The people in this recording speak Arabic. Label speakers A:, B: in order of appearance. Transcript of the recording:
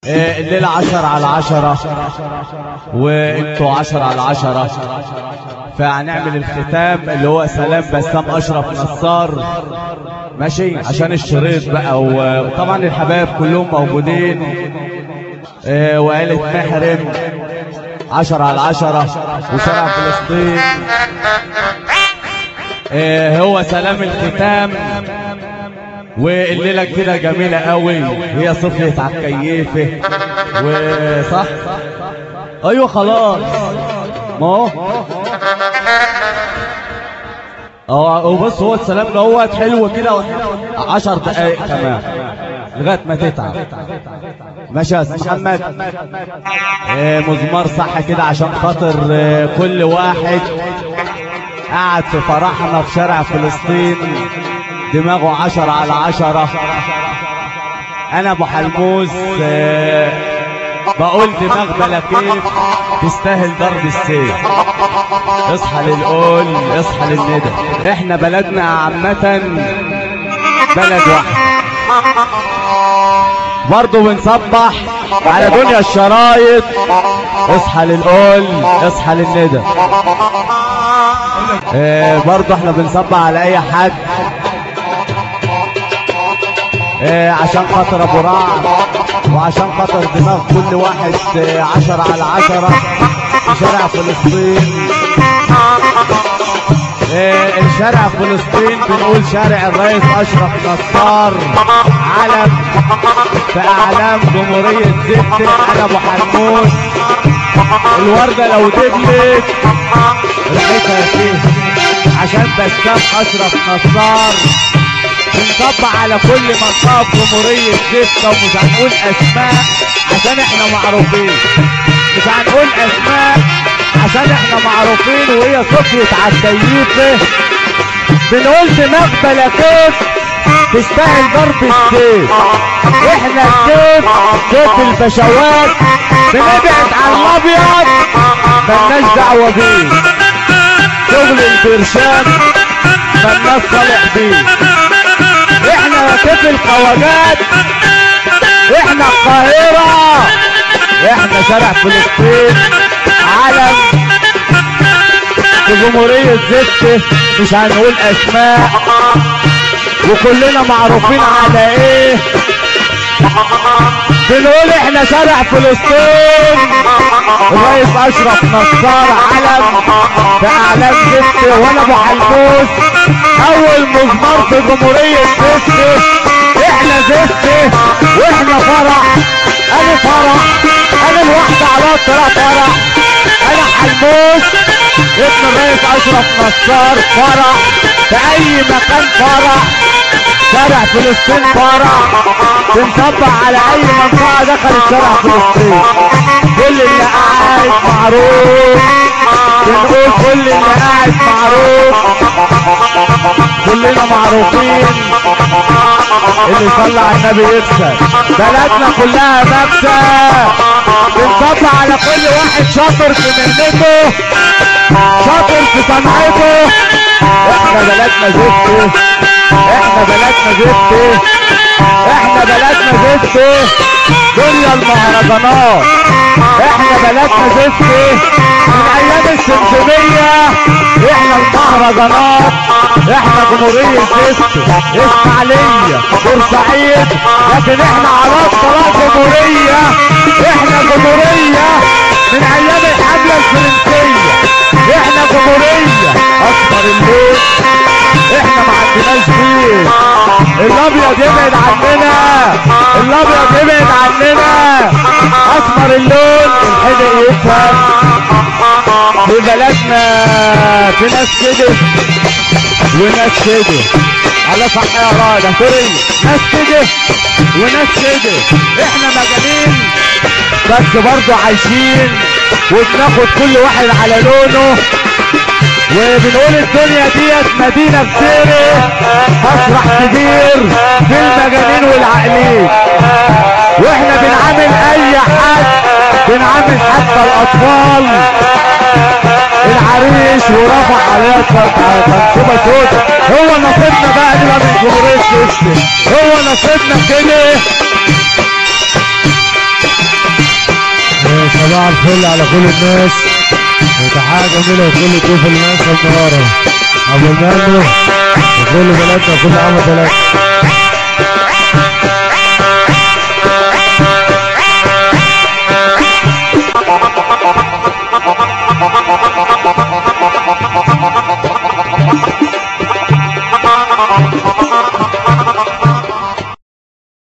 A: الليلة 10/10 وانتوا 10/10، فهنعمل الختام اللي هو سلام بسام اشرف نصار، ماشي؟ عشان الشريط بقى، وطبعا الحبايب كلهم موجودين، وعيلة محرم 10/10 وشارع فلسطين. هو سلام الختام، والليلة كده جميلة قوي، هي صفيت على الكيفة وصح. ايوه خلاص، ما هو بص، هو السلام دوت حلو كده 10 دقايق كمان لغايه ما تتعب. ماشي يا استاذ محمد؟ مزمار صح كده، عشان خاطر كل واحد قاعد في فرحنا في شارع فلسطين دماغه 10/10. انا ابو حلموس بقول دماغ بلا كيف تستاهل ضرب السيف. اصحى للقول، اصحى للندى، احنا بلدنا عامة بلد واحد. برضه بنصبح على دنيا الشرايط، اصحى للقول، اصحى للندى. برضه احنا بنصبح على اي حد، عشان خاطر ابو رعد، وعشان خاطر دماغ كل واحد 10/10 في شارع فلسطين. الشارع فلسطين بنقول شارع الرئيس اشرف نصار، علم في اعلام جمهورية زفت. انا ابو حلموس، الوردة لو دبلت ريحتها فيه، عشان بسام اشرف نصار. بنطبق على كل منطقة في جمهورية زفت، ومش هنقول اسماء عشان احنا معروفين، مش هنقول اسماء عشان احنا معروفين، وهي صفيت على الكيفة. بنقول دماغ بلا كيف تستاهل ضرب السيف. احنا السيف سيف البشوات، بنبعد عن الابيض ملناش دعوة بيه، شغل البرشام ملناش صالح بيه. احنا سيف الخواجات، احنا القاهرة، احنا شارع فلسطين، علم في جمهورية زفت، مش هنقول اسماء، وكلنا معروفين على ايه. بنقول احنا شارع فلسطين، الرئيس اشرف نصار، علم في اعلام زفت. وانا ابو حلموس، اول مزمار في جمهورية زفت. احنا زفت واحنا فرح، انا فرح، انا الوحدة على الطريق فرح. انا حلموس ابن الرئيس اشرف نصار، فرح في اي مكان، فرح شارع فلسطين فرح. بنطبق على اي منطقة دخلت شارع فلسطين، كل اللي قاعد معروف. بنقول كل اللي قاعد معروف، كلنا معروفين. اللي يصلي على النبي يكسب، بلدنا كلها مكسب. بنطبق على كل واحد شاطر في مهنته، شاطر في صنعته. احنا بلدنا زفت، احنا بلدنا زفت، احنا بلدنا زفت دنيا المهرجانات. احنا بلدنا زفت من ايام السمسمية، احنا المهرجانات. احنا جمهورية زفت، اسماعيلية، بورسعيد، لكن احنا على الطريق جمهورية. احنا جمهورية من ايام الحملة الفرنسية، احنا جمهورية اصفر اللون. احنا ما عندناش فيه الابيض، يبعد عننا الابيض، يبعد عننا. اصفر اللون الحدق يفهم. في بلدنا في ناس كده وناس كده، على صح يا راجل سوري، ناس كده وناس كده. احنا مجانين بس برضو عايشين، وبناخد كل واحد على لونه. وبنقول الدنيا ديت مدينة بسيرة، مسرح كبير في المجانين والعاقلين. واحنا بنعامل اي حد، بنعامل حتى الاطفال. العريس ورفع عليها تنصيبة سودا، هو نصيبنا بقى نبقى من جمهورية زفت، هو نصيبنا كده. صباح الفل على كل الناس وتحية جميلة لكل ضيوف الناس النهارده ابو المنو وكل بلدنا وكل عام بلدنا.